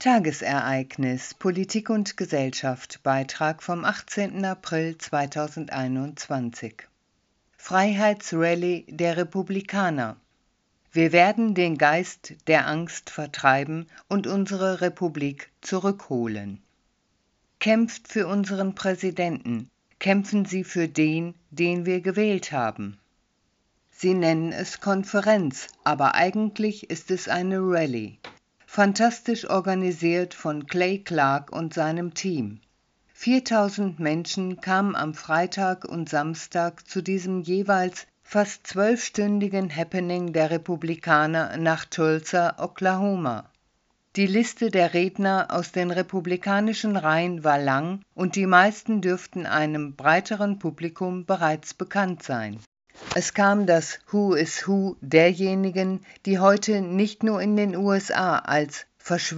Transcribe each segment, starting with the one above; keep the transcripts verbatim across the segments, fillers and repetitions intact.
Tagesereignis Politik und Gesellschaft Beitrag vom achtzehnten April zweitausendeinundzwanzig Freiheitsrallye der Republikaner. Wir werden den Geist der Angst vertreiben und unsere Republik zurückholen. Kämpft für unseren Präsidenten, kämpfen Sie für den, den wir gewählt haben. Sie nennen es Konferenz, aber eigentlich ist es eine Rallye. Fantastisch organisiert von Clay Clark und seinem Team. viertausend Menschen kamen am Freitag und Samstag zu diesem jeweils fast zwölfstündigen Happening der Republikaner nach Tulsa, Oklahoma. Die Liste der Redner aus den republikanischen Reihen war lang und die meisten dürften einem breiteren Publikum bereits bekannt sein. Es kam das Who is Who derjenigen, die heute nicht nur in den U S A als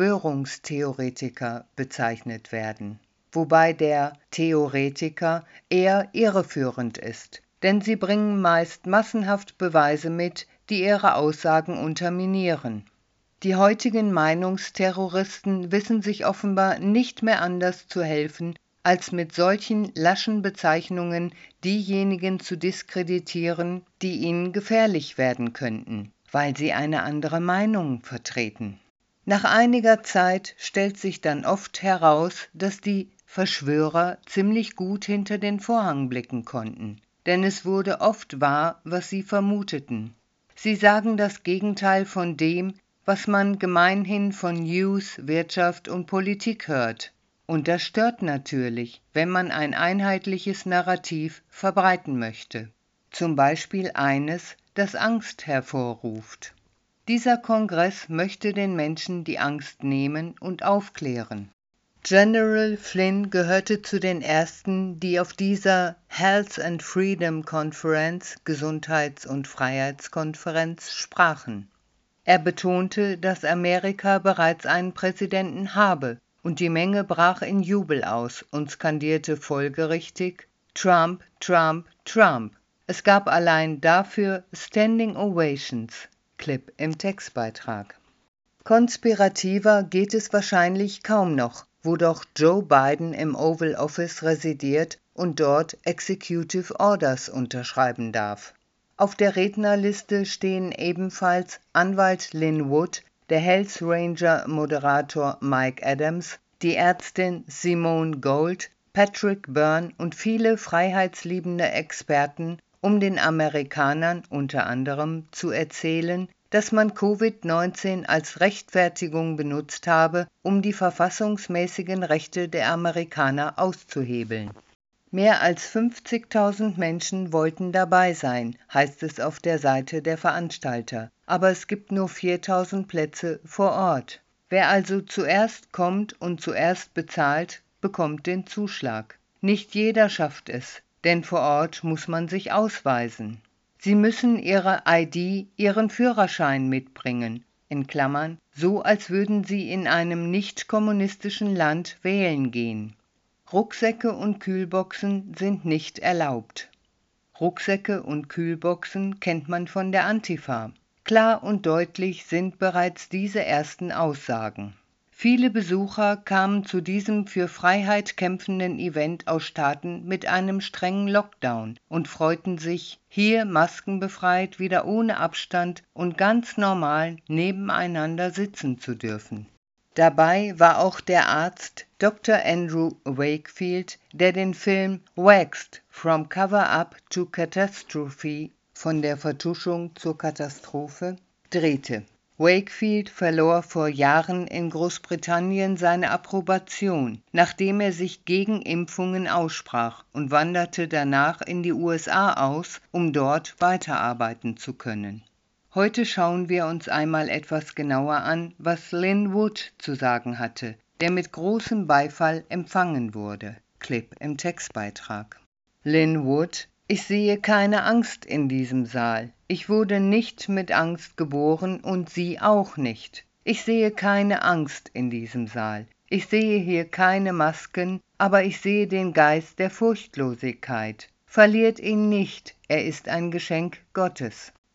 Verschwörungstheoretiker bezeichnet werden, wobei der Theoretiker eher irreführend ist, denn sie bringen meist massenhaft Beweise mit, die ihre Aussagen unterminieren. Die heutigen Meinungsterroristen wissen sich offenbar nicht mehr anders zu helfen, als mit solchen laschen Bezeichnungen diejenigen zu diskreditieren, die ihnen gefährlich werden könnten, weil sie eine andere Meinung vertreten. Nach einiger Zeit stellt sich dann oft heraus, dass die Verschwörer ziemlich gut hinter den Vorhang blicken konnten, denn es wurde oft wahr, was sie vermuteten. Sie sagen das Gegenteil von dem, was man gemeinhin von News, Wirtschaft und Politik hört. Und das stört natürlich, wenn man ein einheitliches Narrativ verbreiten möchte. Zum Beispiel eines, das Angst hervorruft. Dieser Kongress möchte den Menschen die Angst nehmen und aufklären. General Flynn gehörte zu den ersten, die auf dieser Health and Freedom Conference, Gesundheits- und Freiheitskonferenz, sprachen. Er betonte, dass Amerika bereits einen Präsidenten habe, und die Menge brach in Jubel aus und skandierte folgerichtig Trump, Trump, Trump. Es gab allein dafür Standing Ovations. Clip im Textbeitrag. Konspirativer geht es wahrscheinlich kaum noch, wo doch Joe Biden im Oval Office residiert und dort Executive Orders unterschreiben darf. Auf der Rednerliste stehen ebenfalls Anwalt Lin Wood, der Health Ranger Moderator Mike Adams, die Ärztin Simone Gold, Patrick Byrne und viele freiheitsliebende Experten, um den Amerikanern unter anderem zu erzählen, dass man Covid neunzehn als Rechtfertigung benutzt habe, um die verfassungsmäßigen Rechte der Amerikaner auszuhebeln. Mehr als fünfzigtausend Menschen wollten dabei sein, heißt es auf der Seite der Veranstalter, aber es gibt nur viertausend Plätze vor Ort. Wer also zuerst kommt und zuerst bezahlt, bekommt den Zuschlag. Nicht jeder schafft es, denn vor Ort muss man sich ausweisen. Sie müssen Ihre I D, Ihren Führerschein mitbringen, in Klammern, so als würden Sie in einem nicht-kommunistischen Land wählen gehen. Rucksäcke und Kühlboxen sind nicht erlaubt. Rucksäcke und Kühlboxen kennt man von der Antifa. Klar und deutlich sind bereits diese ersten Aussagen. Viele Besucher kamen zu diesem für Freiheit kämpfenden Event aus Staaten mit einem strengen Lockdown und freuten sich, hier maskenbefreit wieder ohne Abstand und ganz normal nebeneinander sitzen zu dürfen. Dabei war auch der Arzt Doktor Andrew Wakefield, der den Film Waxed – From Cover-Up to Catastrophe, von der Vertuschung zur Katastrophe, drehte. Wakefield verlor vor Jahren in Großbritannien seine Approbation, nachdem er sich gegen Impfungen aussprach, und wanderte danach in die U S A aus, um dort weiterarbeiten zu können. Heute schauen wir uns einmal etwas genauer an, was Lin Wood zu sagen hatte, der mit großem Beifall empfangen wurde. Clip im Textbeitrag. Lin Wood: Ich sehe keine Angst in diesem Saal. Ich wurde nicht mit Angst geboren und Sie auch nicht. Ich sehe keine Angst in diesem Saal. Ich sehe hier keine Masken, aber ich sehe den Geist der Furchtlosigkeit. Verliert ihn nicht, er ist ein Geschenk Gottes.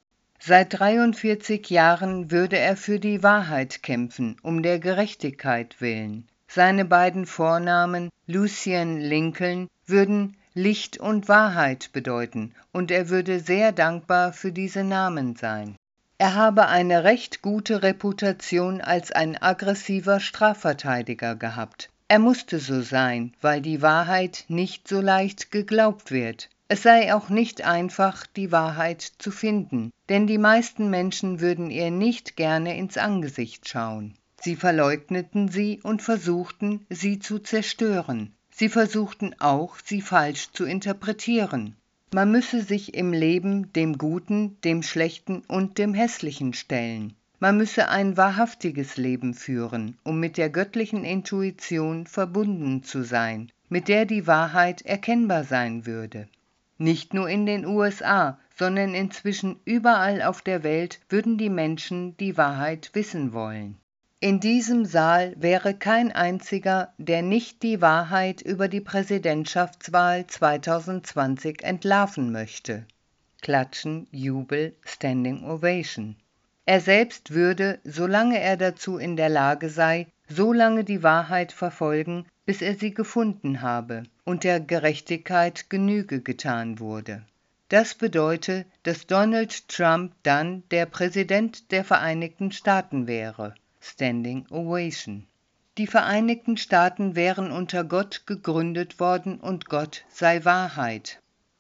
Seit dreiundvierzig Jahren würde er für die Wahrheit kämpfen, um der Gerechtigkeit willen. Seine beiden Vornamen Lucien Lincoln würden Licht und Wahrheit bedeuten, und er würde sehr dankbar für diese Namen sein. Er habe eine recht gute Reputation als ein aggressiver Strafverteidiger gehabt. Er musste so sein, weil die Wahrheit nicht so leicht geglaubt wird. Es sei auch nicht einfach, die Wahrheit zu finden, denn die meisten Menschen würden ihr nicht gerne ins Angesicht schauen. Sie verleugneten sie und versuchten, sie zu zerstören. Sie versuchten auch, sie falsch zu interpretieren. Man müsse sich im Leben dem Guten, dem Schlechten und dem Hässlichen stellen. Man müsse ein wahrhaftiges Leben führen, um mit der göttlichen Intuition verbunden zu sein, mit der die Wahrheit erkennbar sein würde. Nicht nur in den U S A, sondern inzwischen überall auf der Welt würden die Menschen die Wahrheit wissen wollen. In diesem Saal wäre kein einziger, der nicht die Wahrheit über die Präsidentschaftswahl zweitausendzwanzig entlarven möchte. Klatschen, Jubel, Standing Ovation. Er selbst würde, solange er dazu in der Lage sei, so lange die Wahrheit verfolgen, bis er sie gefunden habe und der Gerechtigkeit Genüge getan wurde. Das bedeutet, dass Donald Trump dann der Präsident der Vereinigten Staaten wäre. Standing Ovation. Die Vereinigten Staaten wären unter Gott gegründet worden und Gott sei Wahrheit.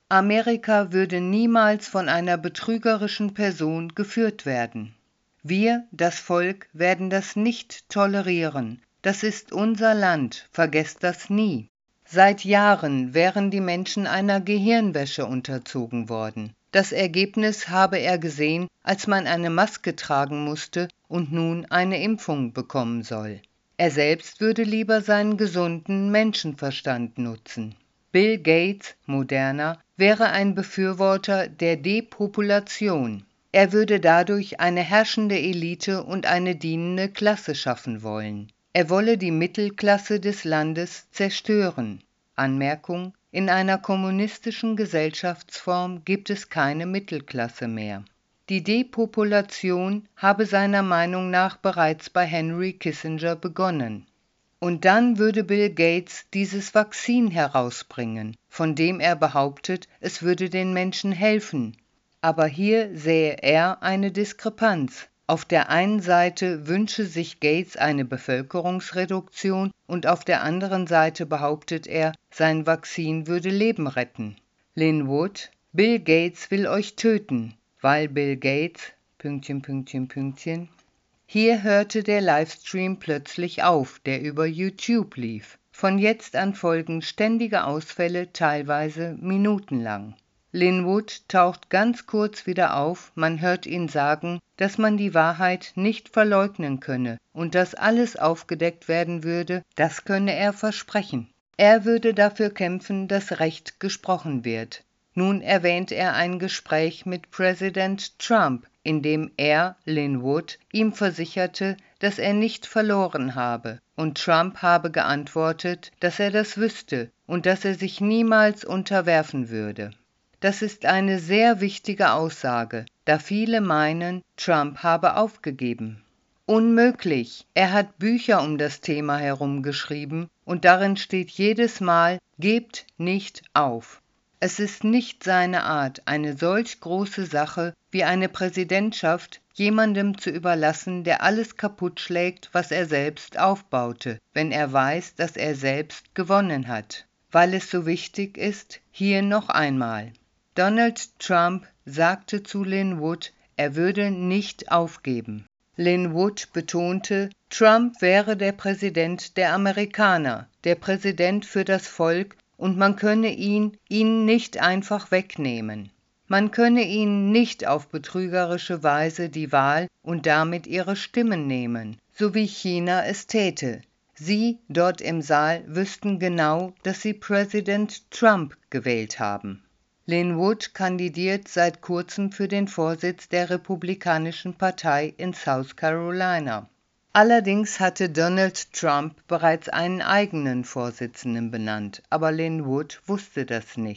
Amerika würde niemals von einer betrügerischen Person geführt werden. Wir, das Volk, werden das nicht tolerieren. Das ist unser Land, vergesst das nie. Seit Jahren wären die Menschen einer Gehirnwäsche unterzogen worden. Das Ergebnis habe er gesehen, als man eine Maske tragen musste und nun eine Impfung bekommen soll. Er selbst würde lieber seinen gesunden Menschenverstand nutzen. Bill Gates, Moderna, wäre ein Befürworter der Depopulation. Er würde dadurch eine herrschende Elite und eine dienende Klasse schaffen wollen. Er wolle die Mittelklasse des Landes zerstören. Anmerkung: In einer kommunistischen Gesellschaftsform gibt es keine Mittelklasse mehr. Die Depopulation habe seiner Meinung nach bereits bei Henry Kissinger begonnen. Und dann würde Bill Gates dieses Vakzin herausbringen, von dem er behauptet, es würde den Menschen helfen. Aber hier sähe er eine Diskrepanz. Auf der einen Seite wünsche sich Gates eine Bevölkerungsreduktion und auf der anderen Seite behauptet er, sein Vakzin würde Leben retten. Lin Wood: Bill Gates will euch töten, weil Bill Gates... Pünktchen, Pünktchen, Pünktchen. Hier hörte der Livestream plötzlich auf, der über YouTube lief. Von jetzt an folgen ständige Ausfälle, teilweise minutenlang. Lin Wood taucht ganz kurz wieder auf, man hört ihn sagen, dass man die Wahrheit nicht verleugnen könne und dass alles aufgedeckt werden würde, das könne er versprechen. Er würde dafür kämpfen, dass Recht gesprochen wird. Nun erwähnt er ein Gespräch mit Präsident Trump, in dem er, Lin Wood, ihm versicherte, dass er nicht verloren habe, und Trump habe geantwortet, dass er das wüsste und dass er sich niemals unterwerfen würde. Das ist eine sehr wichtige Aussage, da viele meinen, Trump habe aufgegeben. Unmöglich! Er hat Bücher um das Thema herum geschrieben und darin steht jedes Mal, gebt nicht auf. Es ist nicht seine Art, eine solch große Sache wie eine Präsidentschaft jemandem zu überlassen, der alles kaputt schlägt, was er selbst aufbaute, wenn er weiß, dass er selbst gewonnen hat. Weil es so wichtig ist, hier noch einmal. Donald Trump sagte zu Lin Wood, er würde nicht aufgeben. Lin Wood betonte, Trump wäre der Präsident der Amerikaner, der Präsident für das Volk, und man könne ihn ihnen nicht einfach wegnehmen. Man könne ihnen nicht auf betrügerische Weise die Wahl und damit ihre Stimmen nehmen, so wie China es täte. Sie dort im Saal wüssten genau, dass sie Präsident Trump gewählt haben. Lin Wood kandidiert seit kurzem für den Vorsitz der Republikanischen Partei in South Carolina. Allerdings hatte Donald Trump bereits einen eigenen Vorsitzenden benannt, aber Lin Wood wusste das nicht.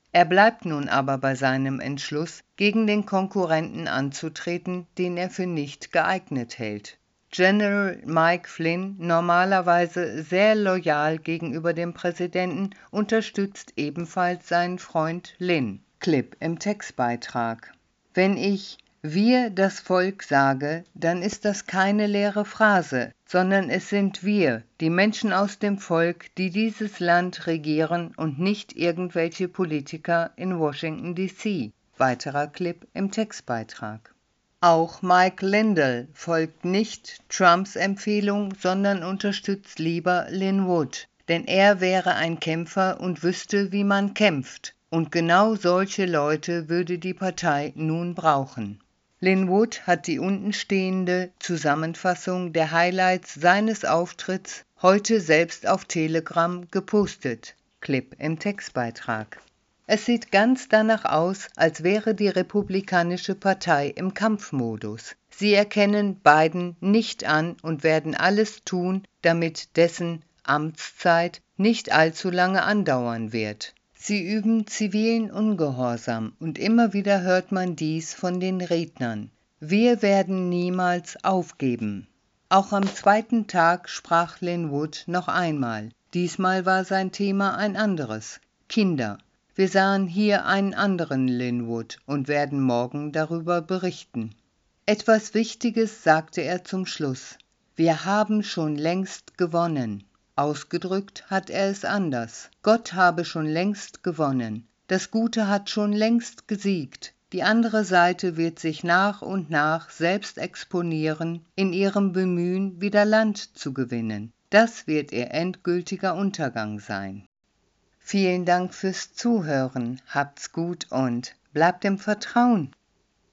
Er bleibt nun aber bei seinem Entschluss, gegen den Konkurrenten anzutreten, den er für nicht geeignet hält. General Mike Flynn, normalerweise sehr loyal gegenüber dem Präsidenten, unterstützt ebenfalls seinen Freund Lynn. Clip im Textbeitrag. Wenn ich „wir das Volk“ sage, dann ist das keine leere Phrase, sondern es sind wir, die Menschen aus dem Volk, die dieses Land regieren und nicht irgendwelche Politiker in Washington D C. Weiterer Clip im Textbeitrag. Auch Mike Lindell folgt nicht Trumps Empfehlung, sondern unterstützt lieber Lin Wood, denn er wäre ein Kämpfer und wüsste, wie man kämpft. Und genau solche Leute würde die Partei nun brauchen. Lin Wood hat die untenstehende Zusammenfassung der Highlights seines Auftritts heute selbst auf Telegram gepostet. Clip im Textbeitrag. Es sieht ganz danach aus, als wäre die Republikanische Partei im Kampfmodus. Sie erkennen Biden nicht an und werden alles tun, damit dessen Amtszeit nicht allzu lange andauern wird. Sie üben zivilen Ungehorsam und immer wieder hört man dies von den Rednern. Wir werden niemals aufgeben. Auch am zweiten Tag sprach Lin Wood noch einmal. Diesmal war sein Thema ein anderes: Kinder. Wir sahen hier einen anderen Lin Wood und werden morgen darüber berichten. Etwas Wichtiges sagte er zum Schluss: Wir haben schon längst gewonnen. Ausgedrückt hat er es anders. Gott habe schon längst gewonnen. Das Gute hat schon längst gesiegt. Die andere Seite wird sich nach und nach selbst exponieren, in ihrem Bemühen, wieder Land zu gewinnen. Das wird ihr endgültiger Untergang sein. Vielen Dank fürs Zuhören, habt's gut und bleibt im Vertrauen.